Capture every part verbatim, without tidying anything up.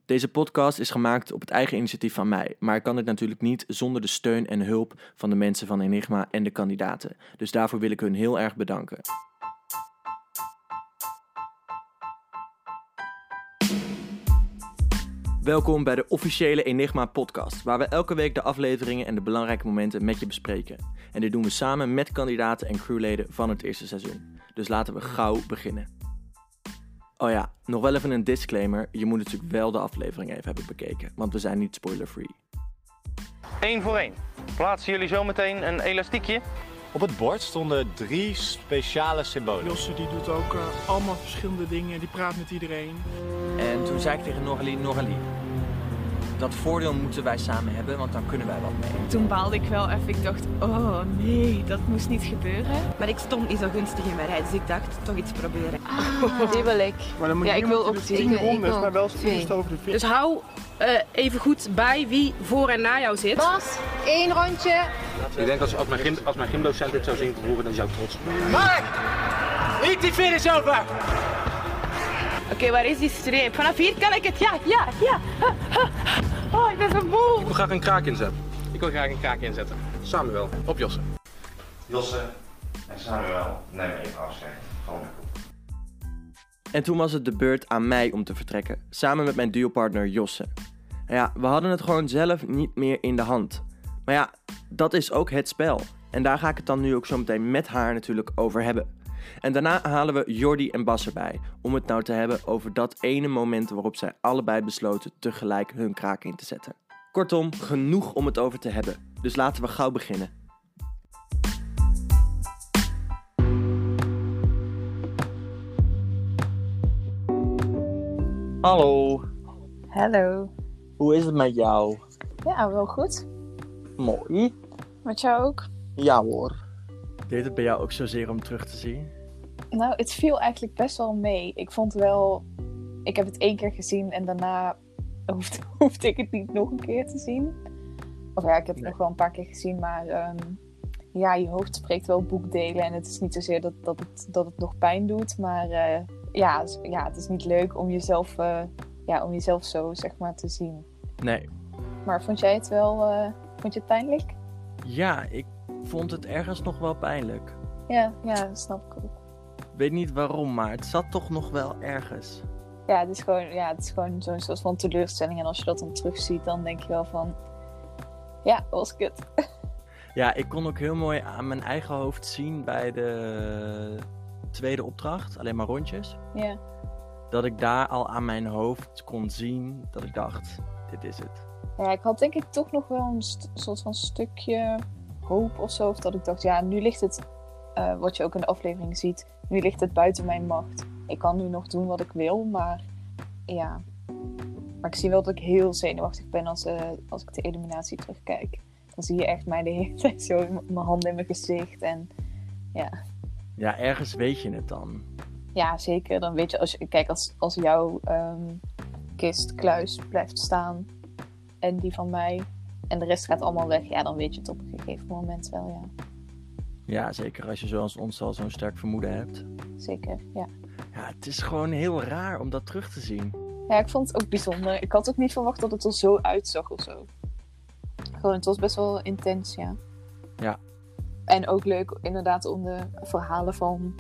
Deze podcast is gemaakt op het eigen initiatief van mij, maar ik kan dit natuurlijk niet zonder de steun en hulp van de mensen van Enigma en de kandidaten. Dus daarvoor wil ik hun heel erg bedanken. Welkom bij de officiële Enigma podcast, waar we elke week de afleveringen en de belangrijke momenten met je bespreken. En dit doen we samen met kandidaten en crewleden van het eerste seizoen. Dus laten we gauw beginnen. Oh ja, nog wel even een disclaimer. Je moet natuurlijk wel de aflevering even hebben bekeken, want we zijn niet spoiler-free. Eén voor één. Plaatsen jullie zo meteen een elastiekje? Op het bord stonden drie speciale symbolen. Josse die doet ook uh, allemaal verschillende dingen. Die praat met iedereen. En toen zei ik tegen Noralie, Noralie, dat voordeel moeten wij samen hebben, want dan kunnen wij wat mee. Toen baalde ik wel even. Ik dacht, oh nee, dat moest niet gebeuren. Maar ik stond niet zo gunstig in mijn rij, dus ik dacht toch iets proberen. Ah, die wil ik. Maar dan moet Ja, ik wil ook de zien. tien Ik rondes, wil maar wel twee. eerst over de vier. Dus hou uh, even goed bij wie voor en na jou zit. Bas, één rondje. Ik denk als, als, mijn, gym, als mijn gymdocent dit zou zien vervoeren, dan zou ik trots zijn. Mark! Niet die finish over! Oké, okay, waar is die streep? Vanaf hier kan ik het. Ja, ja, ja. Oh, ik ben zo moe. Ik wil graag een kraak inzetten. Ik wil graag een kraak inzetten. Samuel, op Josse. Josse en Samuel nemen even afscheid van de groep. En toen was het de beurt aan mij om te vertrekken, samen met mijn duopartner Josse. Nou ja, we hadden het gewoon zelf niet meer in de hand. Maar ja, dat is ook het spel. En daar ga ik het dan nu ook zo meteen met haar natuurlijk over hebben. En daarna halen we Jordi en Bas erbij, om het nou te hebben over dat ene moment waarop zij allebei besloten tegelijk hun kraak in te zetten. Kortom, genoeg om het over te hebben. Dus laten we gauw beginnen. Hallo, Hallo. hoe is het met jou? Ja, wel goed. Mooi. Met jou ook? Ja hoor. Deed het bij jou ook zozeer om terug te zien? Nou, het viel eigenlijk best wel mee. Ik vond wel... Ik heb het één keer gezien en daarna hoefde, hoefde ik het niet nog een keer te zien. Of ja, ik heb het Nee. nog wel een paar keer gezien, maar... Um, ja, je hoofd spreekt wel boekdelen en het is niet zozeer dat, dat, het, dat het nog pijn doet, maar... Uh, ja, ja, het is niet leuk om jezelf, uh, ja, om jezelf zo, zeg maar, te zien. Nee. Maar vond jij het wel... Uh, vond je het pijnlijk? Ja, ik vond het ergens nog wel pijnlijk. Ja, ja, dat snap ik ook. Ik weet niet waarom, maar het zat toch nog wel ergens. Ja, het is gewoon, ja, het is gewoon zo'n soort van teleurstelling. En als je dat dan terugziet, dan denk je wel van... Ja, dat was kut. Ja, ik kon ook heel mooi aan mijn eigen hoofd zien bij de tweede opdracht, alleen maar rondjes. Ja, Dat ik daar al aan mijn hoofd kon zien dat ik dacht, dit is het. ja, ik had denk ik toch nog wel een st- soort van stukje hoop of zo. Of dat ik dacht, ja, nu ligt het, uh, wat je ook in de aflevering ziet, nu ligt het buiten mijn macht. Ik kan nu nog doen wat ik wil, maar ja. Maar ik zie wel dat ik heel zenuwachtig ben als, uh, als ik de eliminatie terugkijk. Dan zie je echt mij de hele tijd zo in m- mijn handen in mijn gezicht. En ja, Ja, ergens weet je het dan. ja zeker. Dan weet je, als je, kijk, als, als jouw um, kist, kluis blijft staan en die van mij en de rest gaat allemaal weg, ja, dan weet je het op een gegeven moment wel, ja. Ja, zeker als je zoals ons al zo'n sterk vermoeden hebt. Zeker, ja. Ja, het is gewoon heel raar om dat terug te zien. Ja, ik vond het ook bijzonder. Ik had ook niet verwacht dat het er zo uitzag of zo. Gewoon, het was best wel intens, ja. Ja. En ook leuk inderdaad om de verhalen van,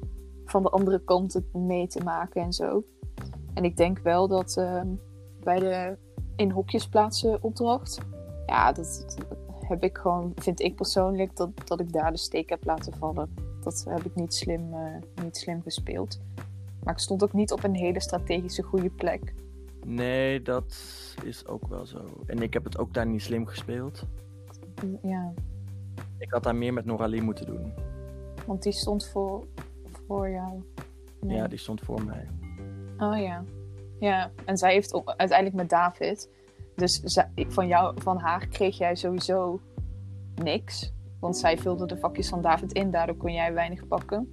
van de andere kant mee te maken en zo. En ik denk wel dat uh, bij de in hokjes plaatsen opdracht, ja, dat, dat heb ik gewoon, vind ik persoonlijk, dat, dat ik daar de steek heb laten vallen. Dat heb ik niet slim, uh, niet slim gespeeld. Maar ik stond ook niet op een hele strategische goede plek. Nee, dat is ook wel zo. En ik heb het ook daar niet slim gespeeld. Ja, Ik had daar meer met Noralie moeten doen. want die stond voor, voor jou. Nee. Ja, die stond voor mij. Oh ja. Ja, en zij heeft ook, uiteindelijk met David. Dus zij, ik- van, jou, van haar kreeg jij sowieso niks. Want zij vulde de vakjes van David in, daardoor kon jij weinig pakken.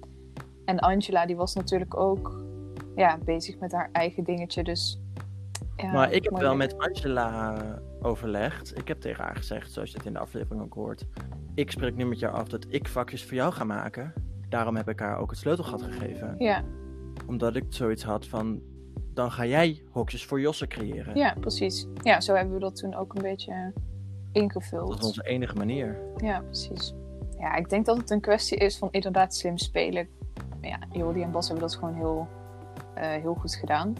En Angela, die was natuurlijk ook ja, bezig met haar eigen dingetje. Dus, ja, Maar ik heb wel moeilijk. met Angela overlegd. Ik heb tegen haar gezegd, zoals je het in de aflevering ook hoort. Ik spreek nu met jou af dat ik vakjes voor jou ga maken. Daarom heb ik haar ook het sleutelgat gegeven. Ja, Omdat ik zoiets had van... dan ga jij hokjes voor Josse creëren. Ja, precies. Ja, zo hebben we dat toen ook een beetje ingevuld. Dat is onze enige manier. Ja, precies. Ja, ik denk dat het een kwestie is van inderdaad slim spelen. Ja, Jordi en Bas hebben dat gewoon heel, uh, heel goed gedaan.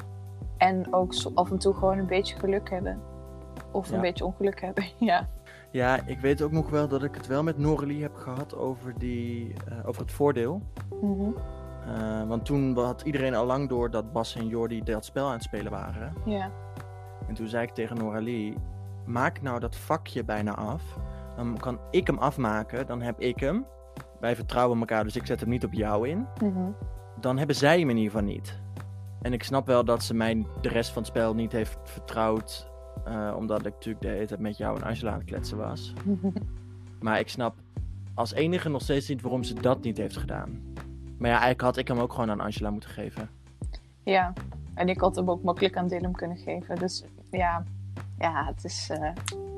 En ook zo af en toe gewoon een beetje geluk hebben. Of Ja. een beetje ongeluk hebben, ja. Ja, ik weet ook nog wel dat ik het wel met Noralie heb gehad over, die, uh, over het voordeel. Mhm. Uh, want toen had iedereen al lang door dat Bas en Jordi dat spel aan het spelen waren. Ja. En toen zei ik tegen Noralie, maak nou dat vakje bijna af. Dan kan ik hem afmaken, dan heb ik hem. Wij vertrouwen elkaar, dus ik zet hem niet op jou in. Mhm. Dan hebben zij hem in ieder geval niet. En ik snap wel dat ze mij de rest van het spel niet heeft vertrouwd. Uh, omdat ik natuurlijk de hele tijd met jou en Angela aan het kletsen was. Maar ik snap als enige nog steeds niet waarom ze dat niet heeft gedaan. Maar ja, eigenlijk had ik hem ook gewoon aan Angela moeten geven. Ja, en ik had hem ook makkelijk aan Dylan kunnen geven. Dus ja, ja het, is, uh,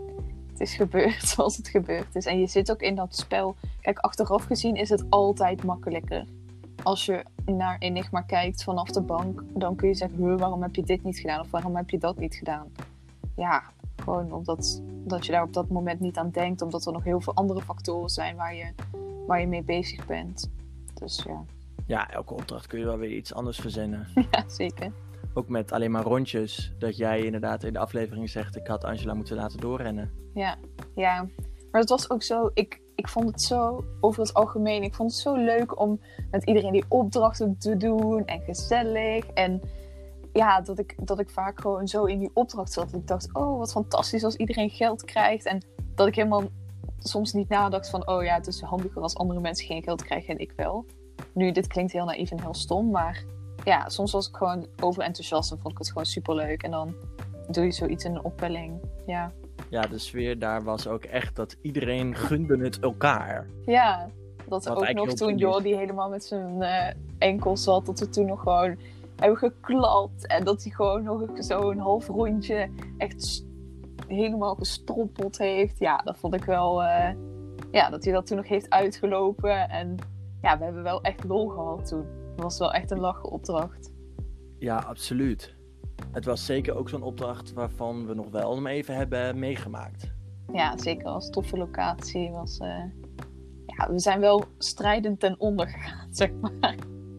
het is gebeurd zoals het gebeurd is. En je zit ook in dat spel. Kijk, achteraf gezien is het altijd makkelijker. Als je naar Enigma kijkt vanaf de bank, dan kun je zeggen, waarom heb je dit niet gedaan? Of waarom heb je dat niet gedaan? Ja, gewoon omdat dat je daar op dat moment niet aan denkt. Omdat er nog heel veel andere factoren zijn waar je, waar je mee bezig bent. Dus ja. Ja, elke opdracht kun je wel weer iets anders verzinnen. Ja, zeker. Ook met alleen maar rondjes. Dat jij inderdaad in de aflevering zegt, ik had Angela moeten laten doorrennen. Ja, ja. Maar het was ook zo, ik, ik vond het zo, over het algemeen, ik vond het zo leuk om met iedereen die opdrachten te doen en gezellig. En ja, dat ik, dat ik vaak gewoon zo in die opdracht zat. Dat ik dacht, oh, wat fantastisch als iedereen geld krijgt. En dat ik helemaal soms niet nadacht van, oh ja, het is handiger als andere mensen geen geld krijgen en ik wel. Nu, dit klinkt heel naïef en heel stom, maar ja, soms was ik gewoon overenthousiast en vond ik het gewoon superleuk. En dan doe je zoiets in een opwelling, ja. Ja, de sfeer daar was ook echt dat iedereen gunde het elkaar. Ja, dat Wat ook eigenlijk nog heel toen cool is. Jordi helemaal met zijn uh, enkel zat, dat we toen nog gewoon hebben geklapt. En dat hij gewoon nog zo'n half rondje echt st- helemaal gestrompeld heeft. Ja, dat vond ik wel, uh, ja, dat hij dat toen nog heeft uitgelopen. En ja, we hebben wel echt lol gehad toen. Het was wel echt een lachen opdracht. Ja, absoluut. Het was zeker ook zo'n opdracht waarvan we nog wel hem even hebben meegemaakt. Ja, zeker als toffe locatie was. Uh, ja, we zijn wel strijdend ten onder gegaan, zeg maar.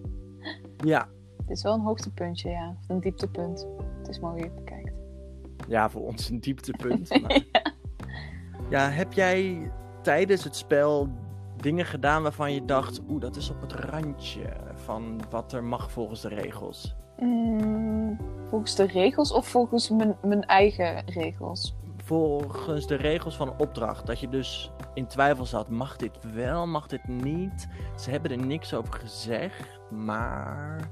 Ja. Het is wel een hoogtepuntje, ja. Of een dieptepunt. Het is maar hoe je het bekijkt. Ja, voor ons een dieptepunt. Maar... ja. ja, heb jij tijdens het spel dingen gedaan waarvan je dacht, oeh, dat is op het randje van wat er mag volgens de regels? Mm, volgens de regels of volgens mijn, mijn eigen regels? Volgens de regels van een opdracht. Dat je dus in twijfel zat, mag dit wel, mag dit niet? Ze hebben er niks over gezegd, maar...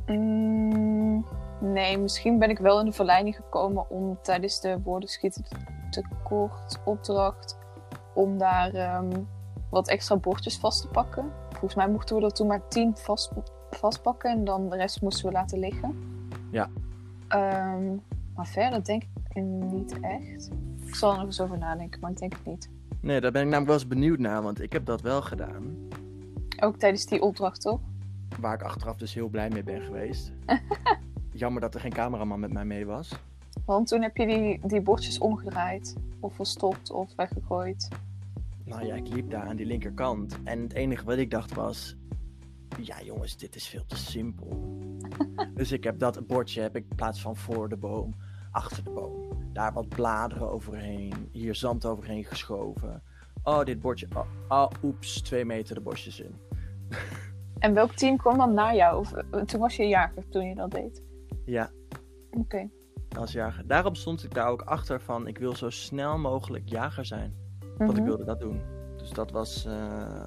Mm, nee, misschien ben ik wel in de verleiding gekomen om tijdens de woordenschieten tekort opdracht om daar um, wat extra bordjes vast te pakken. Volgens mij mochten we er toen maar tien vast, vastpakken en dan de rest moesten we laten liggen. Ja. Um, maar verder denk ik niet echt. Ik zal er nog eens over nadenken, maar ik denk het niet. Nee, daar ben ik namelijk wel eens benieuwd naar, want ik heb dat wel gedaan. Ook tijdens die opdracht, toch? Waar ik achteraf dus heel blij mee ben geweest. Jammer dat er geen cameraman met mij mee was. Want toen heb je die, die bordjes omgedraaid. Of verstopt of weggegooid. Nou ja, ik liep daar aan die linkerkant. En het enige wat ik dacht was... Ja jongens, dit is veel te simpel. Dus ik heb dat bordje heb ik in plaats van voor de boom, achter de boom. Daar wat bladeren overheen. Hier zand overheen geschoven. Oh, dit bordje. Oh, oh oeps, twee meter de bosjes in. En welk team kwam dan na jou? Of, toen was je jager toen je dat deed? Ja. Oké. Okay. Als jager. Daarom stond ik daar ook achter van... Ik wil zo snel mogelijk jager zijn. Want mm-hmm. ik wilde dat doen. Dus dat was... Uh,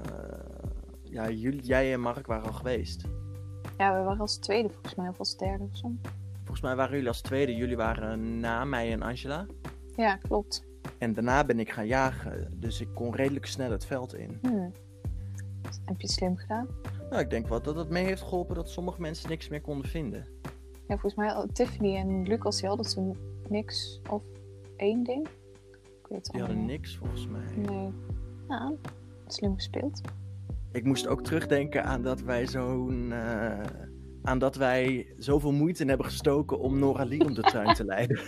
ja, jullie, jij en Mark waren al geweest. Ja, we waren als tweede volgens mij. Of als derde of zo. Volgens mij waren jullie als tweede. Jullie waren na mij en Angela. Ja, klopt. En daarna ben ik gaan jagen. Dus ik kon redelijk snel het veld in. Hmm. Heb je het slim gedaan? Nou, ik denk wel dat het mee heeft geholpen dat sommige mensen niks meer konden vinden. Ja, volgens mij Tiffany en Lucas die hadden toen niks of één ding. Ik weet het die hadden niks volgens mij. Nee. Ja, slim gespeeld. Ik moest ook terugdenken aan dat wij zo'n uh, aan dat wij zoveel moeite in hebben gestoken om Noralie om de tuin te leiden.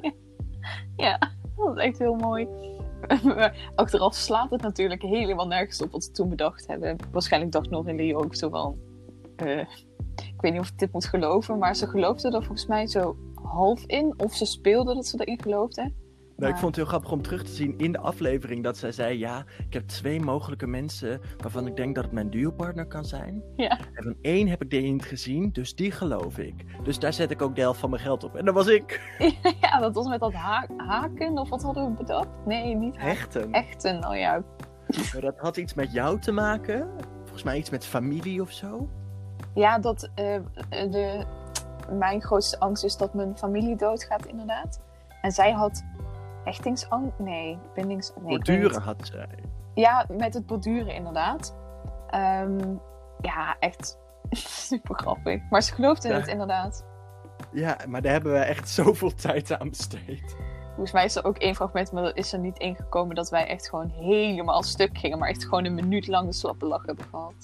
Ja, dat is echt heel mooi. Achteraf slaat het natuurlijk helemaal nergens op wat ze toen bedacht hebben. Waarschijnlijk dacht Noralie ook zo van... Uh, ik weet niet of ik dit moet geloven, maar ze geloofde er volgens mij zo half in. Of ze speelde dat ze erin geloofde. Nou, ik vond het heel grappig om terug te zien in de aflevering dat zij zei... Ja, ik heb twee mogelijke mensen waarvan ik denk dat het mijn duopartner kan zijn. Ja. En van één heb ik die niet gezien, dus die geloof ik. Dus daar zet ik ook de helft van mijn geld op. En dat was ik. Ja, dat was met dat ha- haken, of wat hadden we bedacht? Nee, niet haken. Hechten. Hechten, oh ja. Maar dat had iets met jou te maken. Volgens mij iets met familie of zo. Ja, dat uh, de, mijn grootste angst is dat mijn familie doodgaat, inderdaad. En zij had hechtingsangst. Nee, bindings... Nee, Borduren had zij. Ja, met het borduren, inderdaad. Um, ja, echt super grappig. Maar ze geloofde ja. het, inderdaad. Ja, maar daar hebben we echt zoveel tijd aan besteed. Volgens mij is er ook één fragment, maar dat is er niet ingekomen dat wij echt gewoon helemaal stuk gingen. Maar echt gewoon een minuut lang de slappe lach hebben gehad.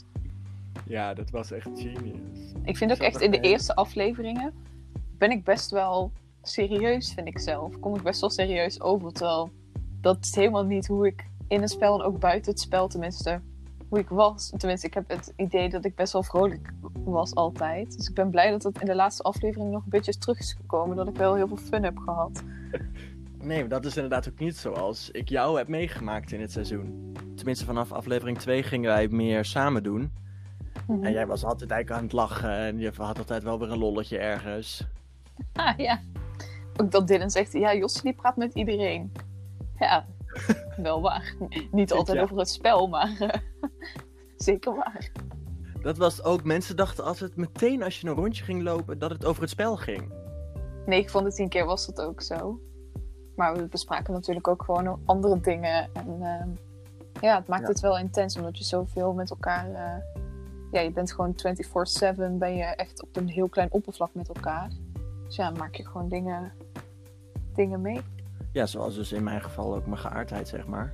Ja, dat was echt genius. Ik vind ook echt in de eerste afleveringen ben ik best wel serieus, vind ik zelf. Kom ik best wel serieus over, terwijl dat is helemaal niet hoe ik in het spel en ook buiten het spel tenminste, hoe ik was. Tenminste, ik heb het idee dat ik best wel vrolijk was altijd. Dus ik ben blij dat het in de laatste aflevering nog een beetje is terug is gekomen, dat ik wel heel veel fun heb gehad. Nee, dat is inderdaad ook niet zoals ik jou heb meegemaakt in het seizoen. Tenminste, vanaf aflevering twee gingen wij meer samen doen. Mm-hmm. En jij was altijd eigenlijk aan het lachen en je had altijd wel weer een lolletje ergens. Ah ja. Ook dat Dylan zegt, ja, Josse die praat met iedereen. Ja, wel waar. Niet altijd ja. over het spel, maar uh, zeker waar. Dat was ook, mensen dachten altijd meteen als je een rondje ging lopen dat het over het spel ging. negen van de tien keer was dat ook zo. Maar we bespraken natuurlijk ook gewoon andere dingen. En uh, ja, het maakt ja. het wel intens, omdat je zoveel met elkaar... Uh, ja, je bent gewoon vierentwintig zeven, ben je echt op een heel klein oppervlak met elkaar. Dus ja, dan maak je gewoon dingen, dingen mee. Ja, zoals dus in mijn geval ook mijn geaardheid, zeg maar.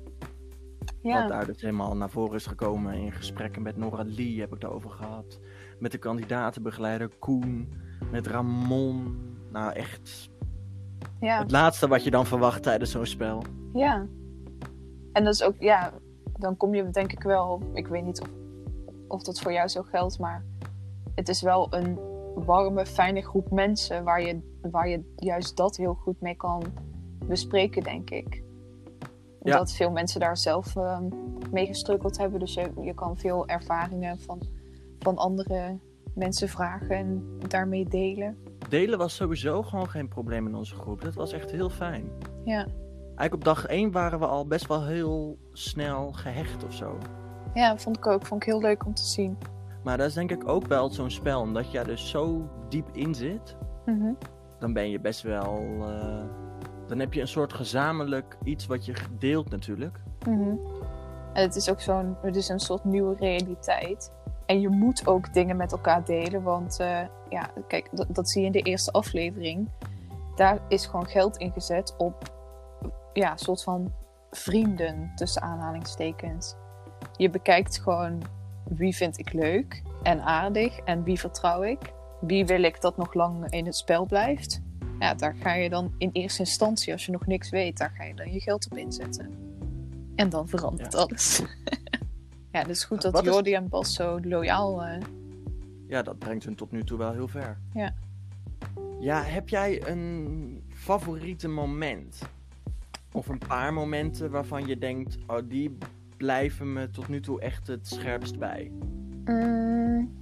Ja. Wat daar dus helemaal naar voren is gekomen in gesprekken met Noralie heb ik daarover gehad. Met de kandidatenbegeleider Koen, met Ramon. Nou, echt ja. het laatste wat je dan verwacht tijdens zo'n spel. Ja. En dat is ook, ja, dan kom je denk ik wel, ik weet niet of, of dat voor jou zo geldt, maar het is wel een warme, fijne groep mensen waar je, waar je juist dat heel goed mee kan bespreken, denk ik. Omdat ja. veel mensen daar zelf uh, mee gestruggeld hebben. Dus je, je kan veel ervaringen van, van andere mensen vragen en daarmee delen. Delen was sowieso gewoon geen probleem in onze groep. Dat was echt heel fijn. Ja. Eigenlijk op dag één waren we al best wel heel snel gehecht of zo. Ja, vond ik ook. Vond ik heel leuk om te zien. Maar dat is denk ik ook wel zo'n spel. Omdat je er dus zo diep in zit. Mm-hmm. Dan ben je best wel... Uh, dan heb je een soort gezamenlijk iets wat je deelt natuurlijk. Mm-hmm. En het is ook zo'n... Het is een soort nieuwe realiteit. En je moet ook dingen met elkaar delen. Want uh, ja, kijk, dat, dat zie je in de eerste aflevering. Daar is gewoon geld ingezet op... Ja, een soort van vrienden, tussen aanhalingstekens. Je bekijkt gewoon wie vind ik leuk en aardig en wie vertrouw ik. Wie wil ik dat nog lang in het spel blijft. Ja, daar ga je dan in eerste instantie, als je nog niks weet, daar ga je dan je geld op inzetten. En dan verandert ja. alles. Ja, het is goed dat Wat Jordi is... en Bas zo loyaal... Uh... Ja, dat brengt hun tot nu toe wel heel ver. Ja. Ja, heb jij een favoriete moment? Of een paar momenten waarvan je denkt, oh, die blijven me tot nu toe echt het scherpst bij? Mm.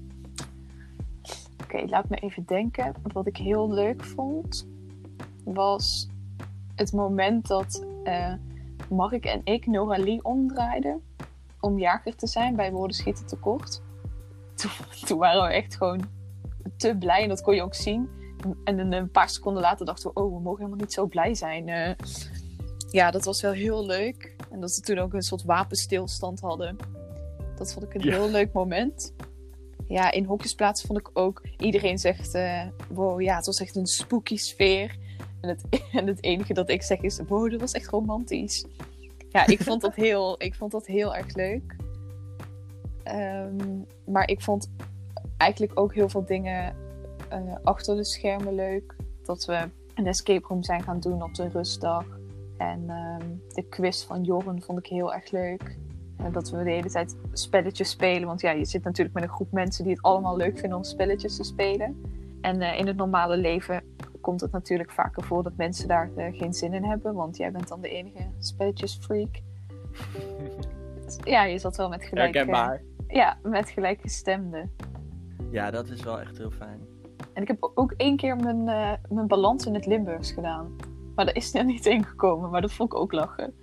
Oké, okay, laat me even denken. Wat ik heel leuk vond, was het moment dat uh, Mark en ik Noralie omdraaiden om jager te zijn bij Woordenschieten Tekort. Toen, toen waren we echt gewoon te blij en dat kon je ook zien. En een paar seconden later dachten we, oh, we mogen helemaal niet zo blij zijn. Uh, ja, dat was wel heel leuk. En dat ze toen ook een soort wapenstilstand hadden. Dat vond ik een ja. heel leuk moment. Ja, in hokjesplaatsen vond ik ook... Iedereen zegt... Uh, wow, ja, het was echt een spooky sfeer. En het, en het enige dat ik zeg is... Wow, dat was echt romantisch. Ja, ik vond dat heel, ik vond dat heel erg leuk. Um, maar ik vond eigenlijk ook heel veel dingen uh, achter de schermen leuk. Dat we een escape room zijn gaan doen op de rustdag. En um, de quiz van Jorren vond ik heel erg leuk. En dat we de hele tijd spelletjes spelen. Want ja, je zit natuurlijk met een groep mensen die het allemaal leuk vinden om spelletjes te spelen. En uh, in het normale leven komt het natuurlijk vaker voor dat mensen daar uh, geen zin in hebben. Want jij bent dan de enige spelletjesfreak. Dus, ja, je zat wel met gelijk... Herkenbaar. Uh, ja, met gelijkgestemden. Ja, dat is wel echt heel fijn. En ik heb ook één keer mijn, uh, mijn balans in het Limburgs gedaan. Maar daar is er niet in gekomen. Maar dat vond ik ook lachen.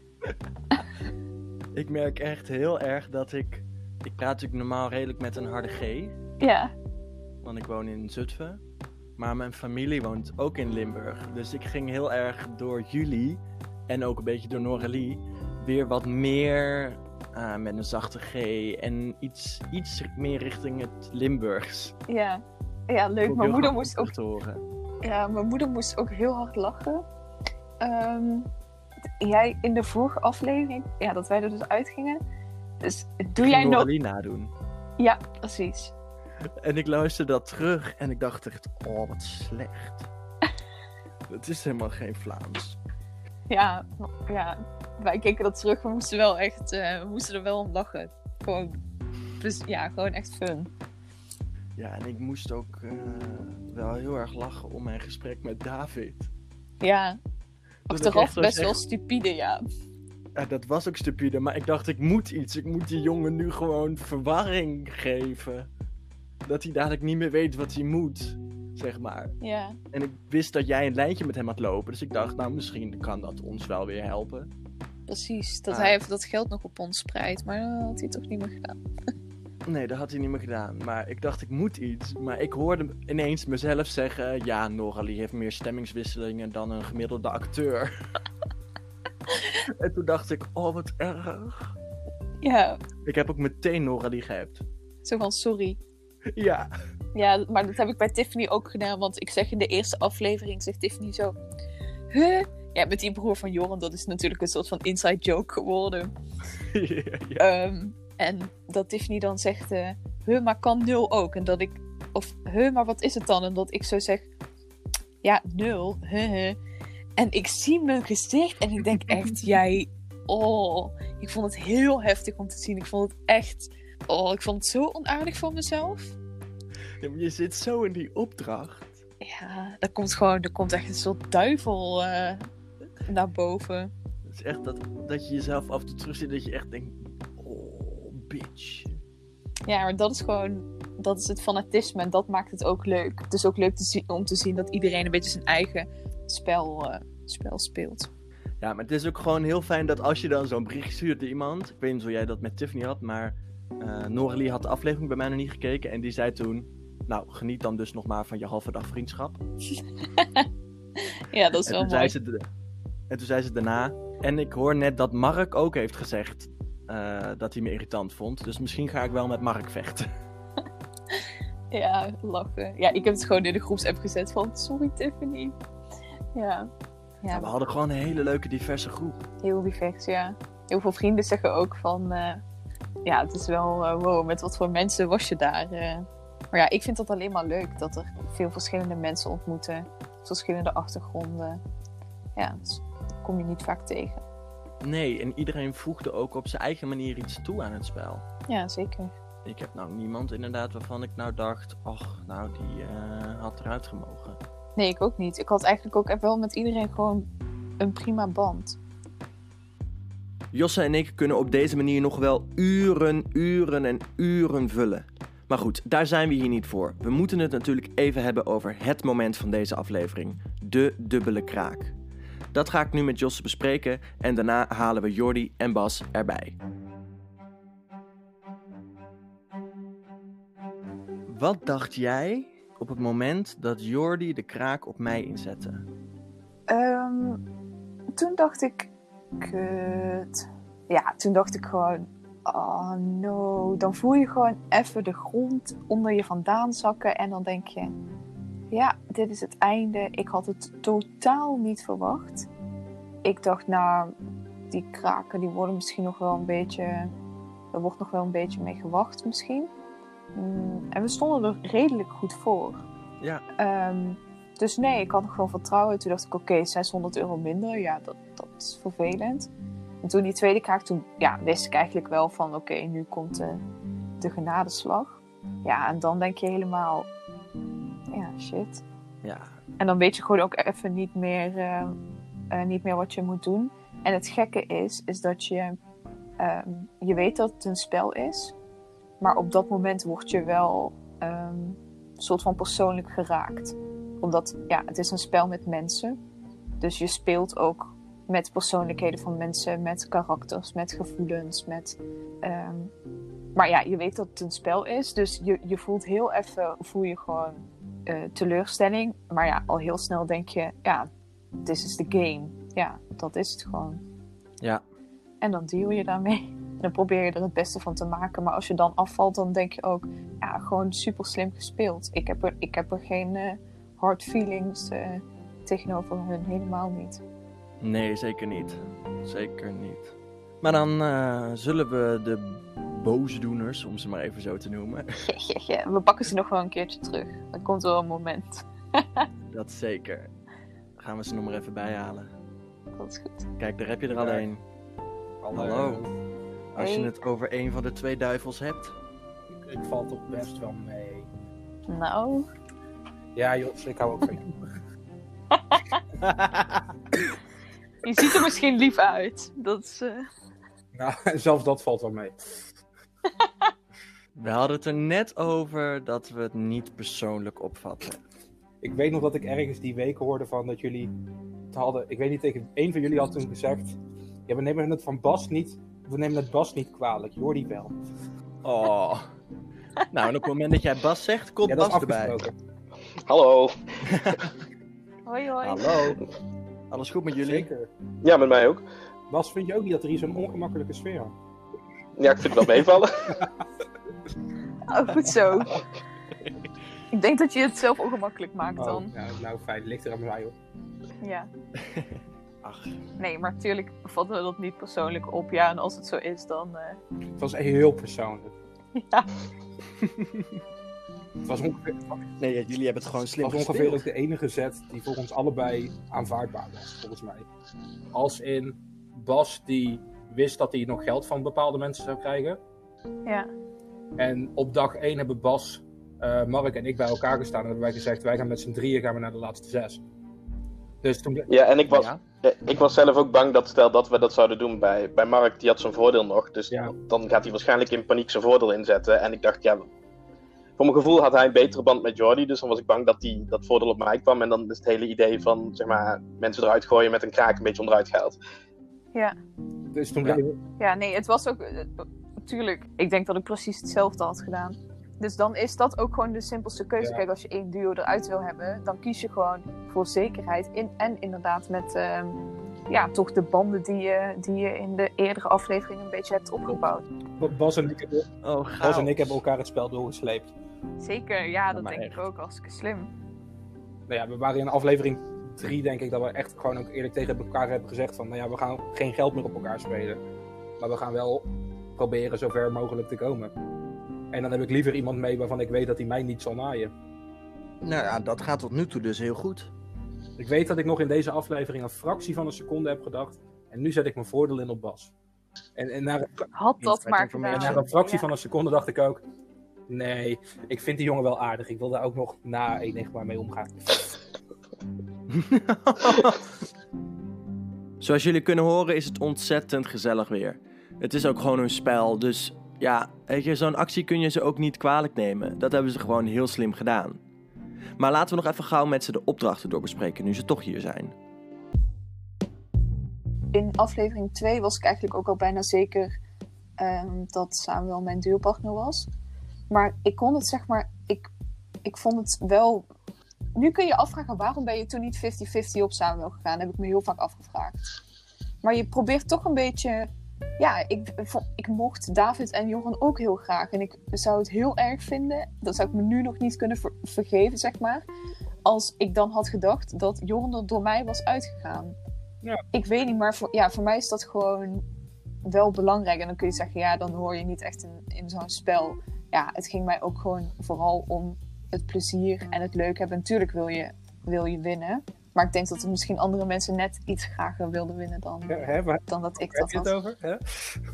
Ik merk echt heel erg dat ik... Ik praat natuurlijk normaal redelijk met een harde G. Ja. Want ik woon in Zutphen. Maar mijn familie woont ook in Limburg. Dus ik ging heel erg door jullie... En ook een beetje door Noralie... Weer wat meer... Uh, met een zachte G. En iets, iets meer richting het Limburgs. Ja. Ja, leuk. Mijn moeder moest ook... te horen. Ja, mijn moeder moest ook heel hard lachen. Um, jij in de vorige aflevering... Ja, dat wij er dus uitgingen. Dus doe jij nog... Noralie nadoen. Ja, precies. En ik luisterde dat terug en ik dacht echt, oh wat slecht. Het is helemaal geen Vlaams. Ja, ja, wij keken dat terug. We moesten wel echt, uh, we moesten er wel om lachen. Gewoon, dus ja, gewoon echt fun. Ja, en ik moest ook uh, wel heel erg lachen om mijn gesprek met David. Ja, achteraf best echt... wel stupide, ja. Ja, dat was ook stupide, maar ik dacht, ik moet iets. Ik moet die jongen nu gewoon verwarring geven. Dat hij dadelijk niet meer weet wat hij moet, zeg maar. Ja. En ik wist dat jij een lijntje met hem had lopen, dus ik dacht, nou, misschien kan dat ons wel weer helpen. Precies, dat ah. hij even dat geld nog op ons spreidt, maar dat had hij toch niet meer gedaan. Nee, dat had hij niet meer gedaan. Maar ik dacht, ik moet iets. Maar ik hoorde ineens mezelf zeggen... Ja, Noralie heeft meer stemmingswisselingen dan een gemiddelde acteur. En toen dacht ik, oh, wat erg. Ja. Ik heb ook meteen Noralie geappt. Zo van, sorry. Ja. Ja, maar dat heb ik bij Tiffany ook gedaan. Want ik zeg in de eerste aflevering, zegt Tiffany zo... Huh? Ja, met die broer van Jorren, dat is natuurlijk een soort van inside joke geworden. ja, ja. Um, En dat Tiffany dan zegt, uh, huh, maar kan nul ook? En dat ik, of, huh, maar wat is het dan? En dat ik zo zeg, ja, nul, huh, huh. En ik zie mijn gezicht en ik denk echt, jij, oh. Ik vond het heel heftig om te zien. Ik vond het echt, oh, ik vond het zo onaardig van mezelf. Ja, maar je zit zo in die opdracht. Ja, er komt gewoon, er komt echt een soort duivel uh, naar boven. Het is echt dat, dat je jezelf af en toe terug ziet, dat je echt denkt... Bitch. Ja, maar dat is gewoon... Dat is het fanatisme en dat maakt het ook leuk. Het is ook leuk te zien, om te zien dat iedereen een beetje zijn eigen spel, uh, spel speelt. Ja, maar het is ook gewoon heel fijn dat als je dan zo'n bericht stuurt naar iemand... Ik weet niet hoe jij dat met Tiffany had, maar... Uh, Noralie had de aflevering bij mij nog niet gekeken en die zei toen... Nou, geniet dan dus nog maar van je halve dag vriendschap. Ja, dat is en wel toen mooi. Zei ze de... En toen zei ze daarna... En ik hoor net dat Mark ook heeft gezegd... Uh, dat hij me irritant vond. Dus misschien ga ik wel met Mark vechten. Ja, lachen. Ja, ik heb het gewoon in de groepsapp gezet van... Sorry, Tiffany. Ja. Ja, ja, we hadden gewoon een hele leuke, diverse groep. Heel divers, ja. Heel veel vrienden zeggen ook van... Uh, ja, het is wel... Uh, wow, met wat voor mensen was je daar? Uh. Maar ja, ik vind dat alleen maar leuk. Dat er veel verschillende mensen ontmoeten. Verschillende achtergronden. Ja, dus dat kom je niet vaak tegen. Nee, en iedereen voegde ook op zijn eigen manier iets toe aan het spel. Ja, zeker. Ik heb nou niemand inderdaad waarvan ik nou dacht... Och, nou die uh, had eruit gemogen. Nee, ik ook niet. Ik had eigenlijk ook wel met iedereen gewoon een prima band. Josse en ik kunnen op deze manier nog wel uren, uren en uren vullen. Maar goed, daar zijn we hier niet voor. We moeten het natuurlijk even hebben over het moment van deze aflevering. De dubbele kraak. Dat ga ik nu met Josse bespreken en daarna halen we Jordi en Bas erbij. Wat dacht jij op het moment dat Jordi de kraak op mij inzette? Um, toen dacht ik... Kut. Ja, toen dacht ik gewoon... Oh no. Dan voel je gewoon even de grond onder je vandaan zakken en dan denk je... Ja, dit is het einde. Ik had het totaal niet verwacht. Ik dacht, nou, die kraken die worden misschien nog wel een beetje... Er wordt nog wel een beetje mee gewacht misschien. Mm, en we stonden er redelijk goed voor. Ja. Um, dus nee, ik had nog gewoon vertrouwen. Toen dacht ik, oké, okay, zeshonderd euro minder. Ja, dat, dat is vervelend. En toen die tweede kaart, toen ja, wist ik eigenlijk wel van... Oké, okay, nu komt de, de genadeslag. Ja, en dan denk je helemaal... Ja, shit. Ja. En dan weet je gewoon ook even niet meer, uh, uh, niet meer wat je moet doen. En het gekke is, is dat je... Um, je weet dat het een spel is. Maar op dat moment word je wel... Um, een soort van persoonlijk geraakt. Omdat, ja, het is een spel met mensen. Dus je speelt ook met persoonlijkheden van mensen, met karakters, met gevoelens, met... Um... Maar ja, je weet dat het een spel is, dus je, je voelt heel even, voel je gewoon uh, teleurstelling. Maar ja, al heel snel denk je, ja, this is the game. Ja, dat is het gewoon. Ja. En dan deal je daarmee. Dan probeer je er het beste van te maken. Maar als je dan afvalt, dan denk je ook... Ja, gewoon super slim gespeeld. Ik heb er, ik heb er geen uh, hard feelings uh, tegenover hun. Helemaal niet. Nee, zeker niet. Zeker niet. Maar dan uh, zullen we de boosdoeners, om ze maar even zo te noemen... Ja, ja, ja. We pakken ze nog wel een keertje terug. Er komt wel een moment. Dat zeker. Gaan we ze nog maar even bijhalen. Dat is goed. Kijk, daar heb je er al een. Hallo. Hallo. Als Hey. je het over een van de twee duivels hebt. Ik, ik val toch best wel mee. Nou... Ja, Jos, ik hou ook van je. Je ziet er misschien lief uit. Dat is... Uh... Nou, zelfs dat valt wel mee. We hadden het er net over dat we het niet persoonlijk opvatten. Ik weet nog dat ik ergens die week hoorde van dat jullie het hadden... Ik weet niet, tegen één van jullie had toen gezegd... Ja, we nemen het van Bas niet... We nemen het Bas niet kwalijk, Jordi wel. Oh. Nou, en op het moment dat jij Bas zegt, komt Ja, dat is Bas erbij. afgesproken. Hallo. Hoi, hoi. Hallo. Alles goed met jullie? Zeker. Ja, met mij ook. Bas, vind je ook niet dat er hier zo'n ongemakkelijke sfeer hangt? Ja, ik vind het wel meevallen. Oh, goed zo. Ik denk dat je het zelf ongemakkelijk maakt Oh, dan. nou, nou fijn, ligt er aan mij op. Ja. Ach. Nee, maar natuurlijk vatten we dat niet persoonlijk op. Ja, en als het zo is, dan... Uh... Het was heel persoonlijk. Ja. Het was ongeveer, Nee, ja, jullie hebben het gewoon slim het was ongeveer gespeeld. ook de enige zet die voor ons allebei aanvaardbaar was, volgens mij. Als in Bas die wist dat hij nog geld van bepaalde mensen zou krijgen. Ja. En op dag één hebben Bas, uh, Mark en ik bij elkaar gestaan en hebben wij gezegd, wij gaan met z'n drieën gaan we naar de laatste zes. Dus toen... Ja, en ik was, Ja. ik was zelf ook bang dat stel dat we dat zouden doen bij, bij Mark, die had zijn voordeel nog. Dus Ja. dan gaat hij waarschijnlijk in paniek zijn voordeel inzetten. En ik dacht, ja, voor mijn gevoel had hij een betere band met Jordi. Dus dan was ik bang dat die, dat voordeel op mij kwam. En dan is het hele idee van, zeg maar, mensen eruit gooien met een kraak een beetje onderuit gehaald. Ja. Dus toen Ja. bleef- Ja, nee, het was ook... Natuurlijk, ik denk dat ik precies hetzelfde had gedaan. Dus dan is dat ook gewoon de simpelste keuze. Ja. Kijk, als je één duo eruit wil hebben, dan kies je gewoon voor zekerheid. In, en inderdaad met, uh, ja, toch de banden die je, die je in de eerdere aflevering een beetje hebt opgebouwd. Bas en ik hebben, Oh, Bas gaaf. en ik hebben elkaar het spel doorgesleept. Zeker, ja, dat maar denk echt. ik ook. Hartstikke slim. Nou ja, we waren in aflevering drie, denk ik, dat we echt gewoon ook eerlijk tegen elkaar hebben gezegd van, nou ja, we gaan geen geld meer op elkaar spelen. Maar we gaan wel proberen zo ver mogelijk te komen. En dan heb ik liever iemand mee waarvan ik weet dat hij mij niet zal naaien. Nou ja, dat gaat tot nu toe dus heel goed. Ik weet dat ik nog in deze aflevering een fractie van een seconde heb gedacht. En nu zet ik mijn voordeel in op Bas. En, en naar, Had dat Inside maar information. gedaan. naar een fractie Ja. van een seconde dacht ik ook, nee, ik vind die jongen wel aardig. Ik wil daar ook nog na Enigma mee omgaan. Zoals jullie kunnen horen is het ontzettend gezellig weer. Het is ook gewoon een spel, dus ja, weet je, zo'n actie kun je ze ook niet kwalijk nemen. Dat hebben ze gewoon heel slim gedaan. Maar laten we nog even gauw met ze de opdrachten doorbespreken, nu ze toch hier zijn. In aflevering twee was ik eigenlijk ook al bijna zeker um, dat Samuel mijn duopartner was. Maar ik kon het zeg maar, ik, ik vond het wel... Nu kun je afvragen, waarom ben je toen niet vijftig vijftig op Samuel gegaan? Dat heb ik me heel vaak afgevraagd. Maar je probeert toch een beetje... Ja, ik, ik mocht David en Joran ook heel graag. En ik zou het heel erg vinden, dat zou ik me nu nog niet kunnen ver- vergeven, zeg maar. Als ik dan had gedacht dat Joran er door mij was uitgegaan. Ja. Ik weet niet, maar voor, ja, voor mij is dat gewoon wel belangrijk. En dan kun je zeggen, ja, dan hoor je niet echt in, in zo'n spel. ja, het ging mij ook gewoon vooral om het plezier en het leuk hebben. Natuurlijk wil je, wil je winnen. Maar ik denk dat er misschien andere mensen net iets grager wilden winnen dan, Ja, hè, waar, dan dat ik waar dat heb je het had. over? Hè?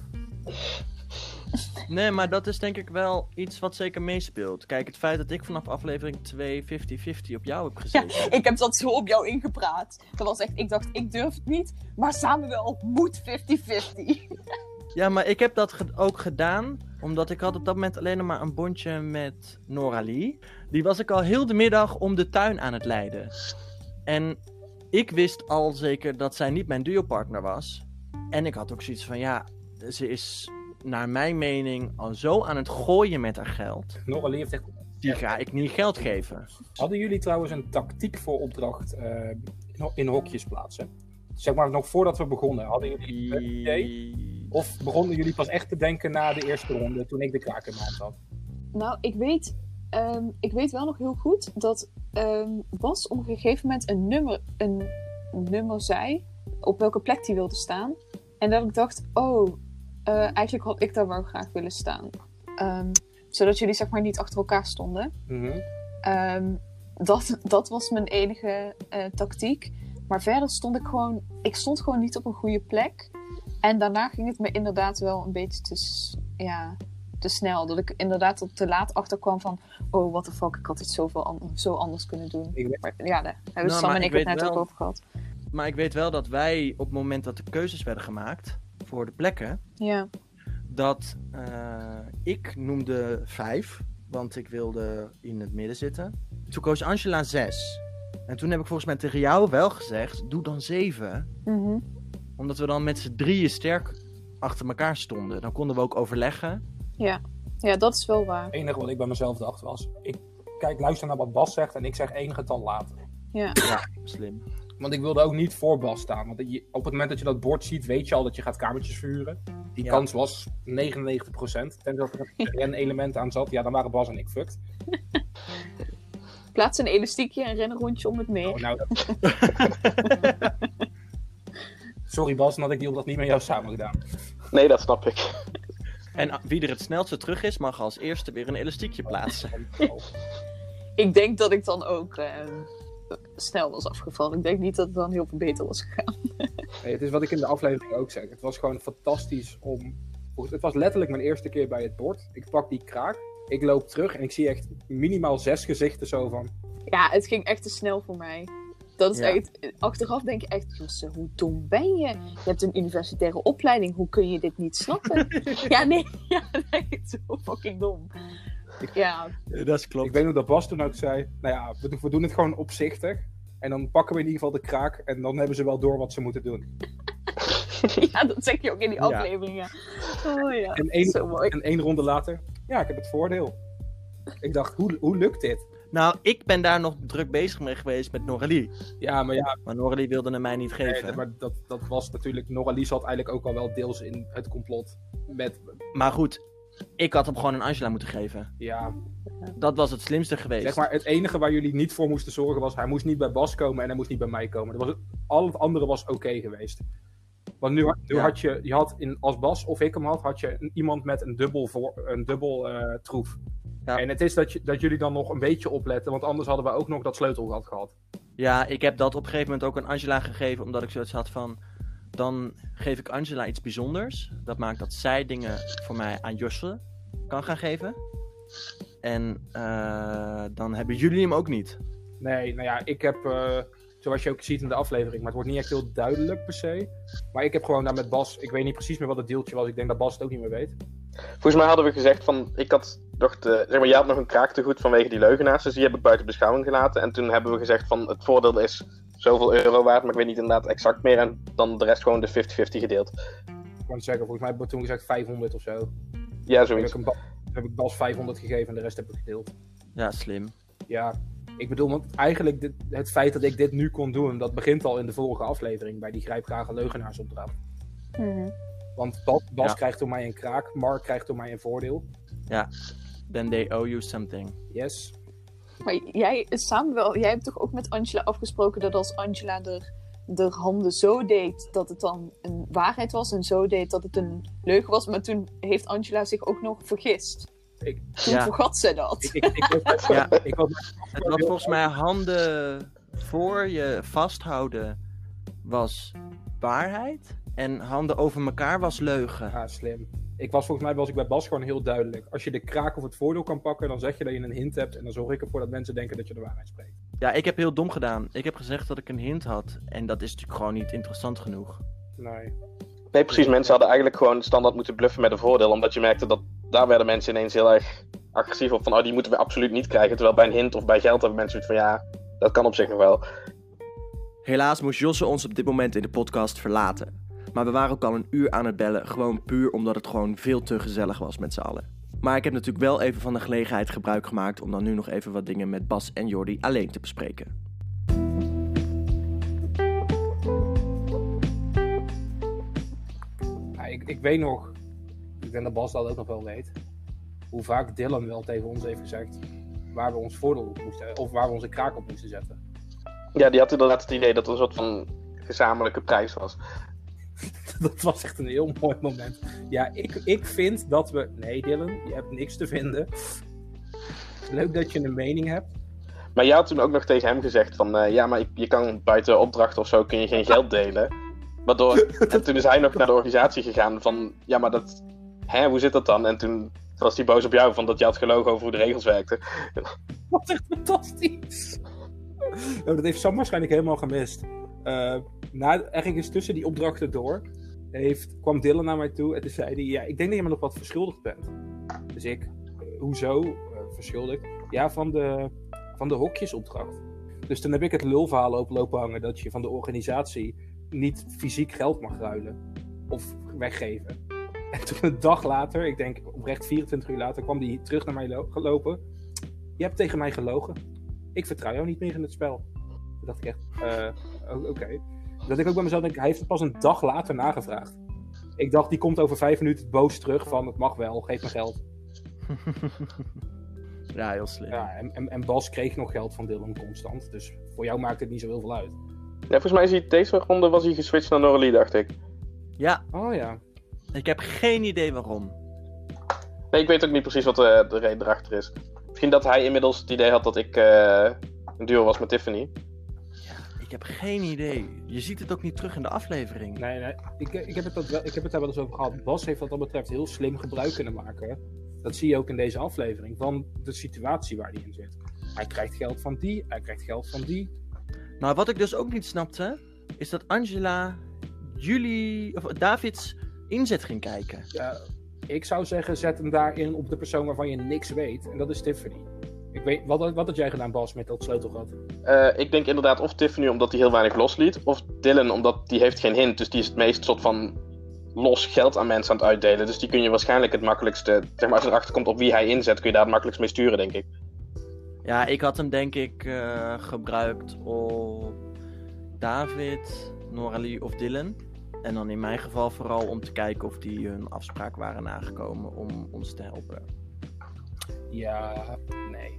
Nee, maar dat is denk ik wel iets wat zeker meespeelt. Kijk, het feit dat ik vanaf aflevering twee vijftig vijftig op jou heb Ja, gezeten. ik heb dat zo op jou ingepraat. Dat was echt, ik dacht, ik durf het niet. Maar Samuel moet vijftig vijftig. Ja, maar ik heb dat ge- ook gedaan, omdat ik had op dat moment alleen nog maar een bondje met Noralie. Die was ik al heel de middag om de tuin aan het leiden. En ik wist al zeker dat zij niet mijn duopartner was. En ik had ook zoiets van, ja, ze is naar mijn mening al zo aan het gooien met haar geld. Noralie heeft echt... Die ga ik niet geld geven. Hadden jullie trouwens een tactiek voor opdracht uh, in, in hokjes plaatsen? Zeg maar, nog voordat we begonnen, hadden jullie een idee? Of begonnen jullie pas echt te denken na de eerste ronde, toen ik de kraak in mijn hand had? Nou, ik weet, um, ik weet wel nog heel goed dat um, Bas op een gegeven moment een nummer, een nummer zei op welke plek die wilde staan. En dat ik dacht, oh, uh, eigenlijk had ik daar wel graag willen staan. Um, zodat jullie zeg maar niet achter elkaar stonden. Mm-hmm. Um, dat, dat was mijn enige uh, tactiek. Maar verder stond ik gewoon, ik stond gewoon niet op een goede plek. En daarna ging het me inderdaad wel een beetje te, ja, te snel. Dat ik inderdaad op te laat achterkwam van, oh, what the fuck, ik had het zoveel an- zo anders kunnen doen. Ik weet... Maar, ja, daar hebben Nou, Sam maar en ik, ik het weet net wel- ook over gehad. Maar ik weet wel dat wij op het moment dat de keuzes werden gemaakt voor de plekken, Ja. dat uh, ik noemde vijf, want ik wilde in het midden zitten. Toen koos Angela zes. En toen heb ik volgens mij tegen jou wel gezegd, doe dan zeven. Mm-hmm. Omdat we dan met z'n drieën sterk achter elkaar stonden. Dan konden we ook overleggen. Ja. Ja, dat is wel waar. Het enige wat ik bij mezelf dacht was, ik kijk, luister naar wat Bas zegt en ik zeg één getal later. Ja. Ja, slim. Want ik wilde ook niet voor Bas staan. Want je, op het moment dat je dat bord ziet, weet je al dat je gaat kamertjes verhuren. Die Ja. kans was negenennegentig procent. Tenzij er een ren-element aan zat, ja, dan waren Bas en ik fucked. Plaats een elastiekje en ren een rondje om het meer. Oh, nou, dat... Sorry Bas, dan had ik die opdracht niet met jou samen gedaan. Nee, dat snap ik. En wie er het snelste terug is, mag als eerste weer een elastiekje plaatsen. Ik denk dat ik dan ook uh, snel was afgevallen. Ik denk niet dat het dan heel veel beter was gegaan. Nee, het is wat ik in de aflevering ook zeg. Het was gewoon fantastisch om... Het was letterlijk mijn eerste keer bij het bord. Ik pak die kraak, ik loop terug en ik zie echt minimaal zes gezichten zo van... Ja, het ging echt te snel voor mij. Dat is Ja. echt... Achteraf denk je echt, Josse, hoe dom ben je? Je hebt een universitaire opleiding, hoe kun je dit niet snappen? ja, nee, ja, nee, zo fucking dom. Ja, Dat is klopt. Ik weet nog dat Bas toen ook zei, nou ja, we, doen- we doen het gewoon opzichtig. En dan pakken we in ieder geval de kraak en dan hebben ze wel door wat ze moeten doen. ja, dat zeg je ook in die Ja. aflevering, ja. Oh ja, En één, zo mooi. en één ronde later, ja, ik heb het voordeel. Ik dacht, hoe, hoe lukt dit? Nou, ik ben daar nog druk bezig mee geweest met Noralie. Ja, maar ja, Maar Noralie wilde het mij niet geven. nee, maar dat, dat was natuurlijk... Noralie zat eigenlijk ook al wel deels in het complot. Met, Maar goed, ik had hem gewoon aan Angela moeten geven. ja, Dat was het slimste geweest. zeg maar, het enige waar jullie niet voor moesten zorgen was... Hij moest niet bij Bas komen en hij moest niet bij mij komen. Dat was, al het andere was oké geweest. Want nu, nu Ja. had je, je had in, als Bas of ik hem had, had je een, iemand met een dubbel, voor, een dubbel uh, troef. Ja. En het is dat, je, dat jullie dan nog een beetje opletten, want anders hadden we ook nog dat sleutelgat gehad. Ja, ik heb dat op een gegeven moment ook aan Angela gegeven, omdat ik zoiets had van... Dan geef ik Angela iets bijzonders. Dat maakt dat zij dingen voor mij aan Josse kan gaan geven. En uh, dan hebben jullie hem ook niet. Nee, nou ja, ik heb, uh, zoals je ook ziet in de aflevering, maar het wordt niet echt heel duidelijk per se. Maar ik heb gewoon daar met Bas, ik weet niet precies meer wat het deeltje was. Ik denk dat Bas het ook niet meer weet. Volgens mij hadden we gezegd van, ik had nog de, zeg maar, jij had nog een kraak te goed vanwege die leugenaars, dus die heb ik buiten beschouwing gelaten. En toen hebben we gezegd van, het voordeel is zoveel euro waard, maar ik weet niet inderdaad exact meer. En dan de rest gewoon de vijftig vijftig gedeeld. Ik kan het zeggen, volgens mij hebben we toen gezegd vijfhonderd of zo. Ja, Heb zoiets. ik, een ba- heb ik Bas vijfhonderd gegeven en de rest heb ik gedeeld. Ja, slim. Ja, ik bedoel, want eigenlijk dit, het feit dat ik dit nu kon doen, dat begint al in de vorige aflevering bij die grijpgrage leugenaarsopdracht. Mhm. Want Bas, Bas Ja. krijgt door mij een kraak, Mark krijgt door mij een voordeel. Ja, then they owe you something. Yes. Maar jij, Samuel, jij hebt toch ook met Angela afgesproken dat als Angela er de handen zo deed dat het dan een waarheid was en zo deed dat het een leugen was. Maar toen heeft Angela zich ook nog vergist. Ik, Toen Ja. vergat ze dat. ik, ik, ik, was, Ja. ik was Het was volgens mij handen voor je vasthouden was waarheid. En handen over elkaar was leugen. ah, slim. Ik was volgens mij was ik bij Bas gewoon heel duidelijk. Als je de kraak of het voordeel kan pakken, dan zeg je dat je een hint hebt. En dan zorg ik ervoor dat mensen denken dat je de waarheid spreekt. Ja, ik heb heel dom gedaan. Ik heb gezegd dat ik een hint had. En dat is natuurlijk gewoon niet interessant genoeg. Nee. Nee, precies. Mensen hadden eigenlijk gewoon standaard moeten bluffen met een voordeel. Omdat je merkte dat daar werden mensen ineens heel erg agressief op. Van, oh, die moeten we absoluut niet krijgen. Terwijl bij een hint of bij geld hebben mensen zoiets van, ja, dat kan op zich nog wel. Helaas moest Josse ons op dit moment in de podcast verlaten. Maar we waren ook al een uur aan het bellen. Gewoon puur omdat het gewoon veel te gezellig was met z'n allen. Maar ik heb natuurlijk wel even van de gelegenheid gebruik gemaakt om dan nu nog even wat dingen met Bas en Jordi alleen te bespreken. Nou, ik, ik weet nog, ik denk dat Bas dat ook nog wel weet, hoe vaak Dylan wel tegen ons heeft gezegd waar we ons voordeel op moesten, of waar we onze kraak op moesten zetten. Ja, die had inderdaad het idee dat er een soort van gezamenlijke prijs was. Dat was echt een heel mooi moment. Ja, ik, ik vind dat we... Nee, Dylan, je hebt niks te vinden. Leuk dat je een mening hebt. Maar jij had toen ook nog tegen hem gezegd van, uh, ja, maar je kan buiten opdrachten of zo kun je geen geld delen. Waardoor, en toen is hij nog naar de organisatie gegaan van, ja, maar dat, hè, hoe zit dat dan? En toen was hij boos op jou van dat je had gelogen over hoe de regels werkten. Wat echt fantastisch. Oh, dat heeft Sam waarschijnlijk helemaal gemist. Uh, na, ergens tussen die opdrachten door heeft, kwam Dylan naar mij toe en toen zei hij, ja, ik denk dat je me nog wat verschuldigd bent. Dus ik, uh, hoezo uh, verschuldigd? Ja, van de, van de hokjesopdracht. Dus toen heb ik het lulverhaal op lopen hangen dat je van de organisatie niet fysiek geld mag ruilen of weggeven. En toen een dag later, ik denk oprecht vierentwintig uur later, kwam hij terug naar mij lo- gelopen. Je hebt tegen mij gelogen. Ik vertrouw jou niet meer in het spel. Toen dacht ik echt, uh, oké. Okay. Dat ik ook bij mezelf denk, hij heeft het pas een dag later nagevraagd. Ik dacht, die komt over vijf minuten boos terug van, het mag wel, geef me geld. Ja, heel slim. Ja, en, en, en Bas kreeg nog geld van Dylan constant. Dus voor jou maakt het niet zo heel veel uit. Ja, volgens mij is hij deze ronde was hij geswitcht naar Noralie, dacht ik. Ja. Oh ja. Ik heb geen idee waarom. Nee, ik weet ook niet precies wat de, de reden erachter is. Misschien dat hij inmiddels het idee had dat ik uh, een duo was met Tiffany. Ja, ik heb geen idee. Je ziet het ook niet terug in de aflevering. Nee, nee. Ik, ik, heb het dat wel, ik heb het daar wel eens over gehad. Bas heeft wat dat betreft heel slim gebruik kunnen maken. Dat zie je ook in deze aflevering. Van de situatie waar hij in zit. Hij krijgt geld van die, hij krijgt geld van die. Nou, wat ik dus ook niet snapte, is dat Angela jullie, of Davids inzet ging kijken. Ja, ik zou zeggen, zet hem daarin op de persoon waarvan je niks weet. En dat is Tiffany. Ik weet, wat, wat had jij gedaan, Bas, met dat sleutelgat? Uh, ik denk inderdaad of Tiffany omdat hij heel weinig losliet. Of Dylan omdat die heeft geen hint. Dus die is het meest soort van los geld aan mensen aan het uitdelen. Dus die kun je waarschijnlijk het makkelijkste... Zeg maar, als je erachter komt op wie hij inzet, kun je daar het makkelijkst mee sturen, denk ik. Ja, ik had hem denk ik uh, gebruikt op David, Noralie of Dylan. En dan in mijn geval vooral om te kijken of die hun afspraak waren nagekomen om ons te helpen. Ja, nee.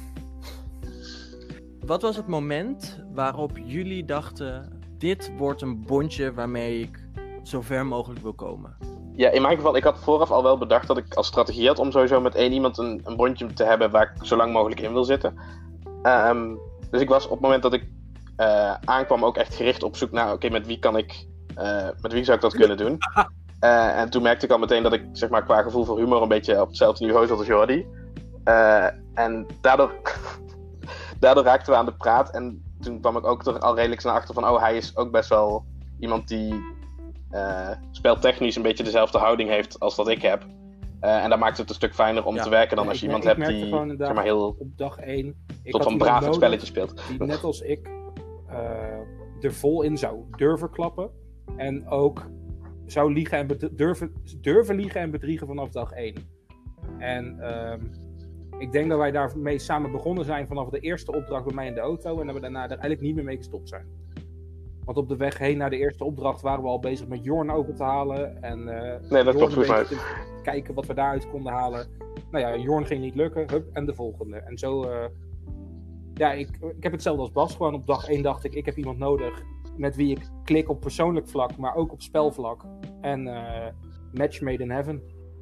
Wat was het moment waarop jullie dachten, dit wordt een bondje waarmee ik zo ver mogelijk wil komen? Ja, in mijn geval, ik had vooraf al wel bedacht dat ik als strategie had om sowieso met één iemand een, een bondje te hebben waar ik zo lang mogelijk in wil zitten. Um, dus ik was op het moment dat ik uh, aankwam ook echt gericht op zoek naar, oké, okay, met wie kan ik, uh, met wie zou ik dat kunnen doen? Uh, en toen merkte ik al meteen dat ik, zeg maar, qua gevoel voor humor een beetje op hetzelfde niveau zat als Jordi. Uh, en daardoor, daardoor raakten we aan de praat en toen kwam ik ook er al redelijk snel achter van, oh, hij is ook best wel iemand die uh, speltechnisch een beetje dezelfde houding heeft als dat ik heb. Uh, en dat maakt het een stuk fijner om ja. te werken dan ja, als je iemand hebt die, zeg maar, heel op dag één, tot van braaf het spelletje speelt. Die net als ik uh, er vol in zou durven klappen en ook zou liegen en bedri- durven, durven liegen en bedriegen vanaf dag één. En um, ik denk dat wij daarmee samen begonnen zijn vanaf de eerste opdracht bij mij in de auto en dat we daarna er eigenlijk niet meer mee gestopt zijn. Want op de weg heen naar de eerste opdracht waren we al bezig met Jorn over te halen en uh, nee, dat Jorn klopt, een beetje te kijken wat we daaruit konden halen. Nou ja, Jorn ging niet lukken, hup, en de volgende. En zo, uh, ja, ik, ik heb hetzelfde als Bas. Gewoon op dag één dacht ik, ik heb iemand nodig met wie ik klik op persoonlijk vlak, maar ook op spelvlak. En uh, match made in heaven.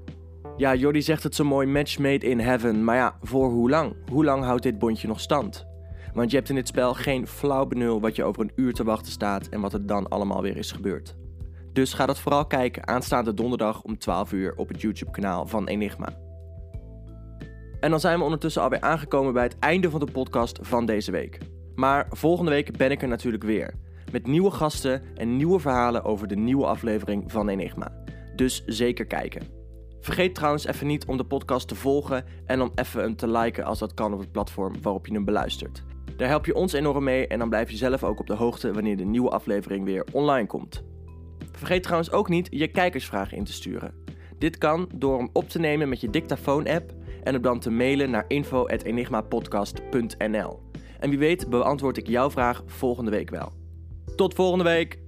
Ja, Jordi zegt het zo mooi, match made in heaven. Maar ja, voor hoe lang? Hoe lang houdt dit bondje nog stand? Want je hebt in dit spel geen flauw benul wat je over een uur te wachten staat en wat er dan allemaal weer is gebeurd. Dus ga dat vooral kijken aanstaande donderdag om twaalf uur op het YouTube-kanaal van Enigma. En dan zijn we ondertussen alweer aangekomen bij het einde van de podcast van deze week. Maar volgende week ben ik er natuurlijk weer. Met nieuwe gasten en nieuwe verhalen over de nieuwe aflevering van Enigma. Dus zeker kijken. Vergeet trouwens even niet om de podcast te volgen en om even hem te liken als dat kan op het platform waarop je hem beluistert. Daar help je ons enorm mee en dan blijf je zelf ook op de hoogte wanneer de nieuwe aflevering weer online komt. Vergeet trouwens ook niet je kijkersvragen in te sturen. Dit kan door hem op te nemen met je dictafoon-app en hem dan te mailen naar info at enigmapodcast punt n l. En wie weet beantwoord ik jouw vraag volgende week wel. Tot volgende week!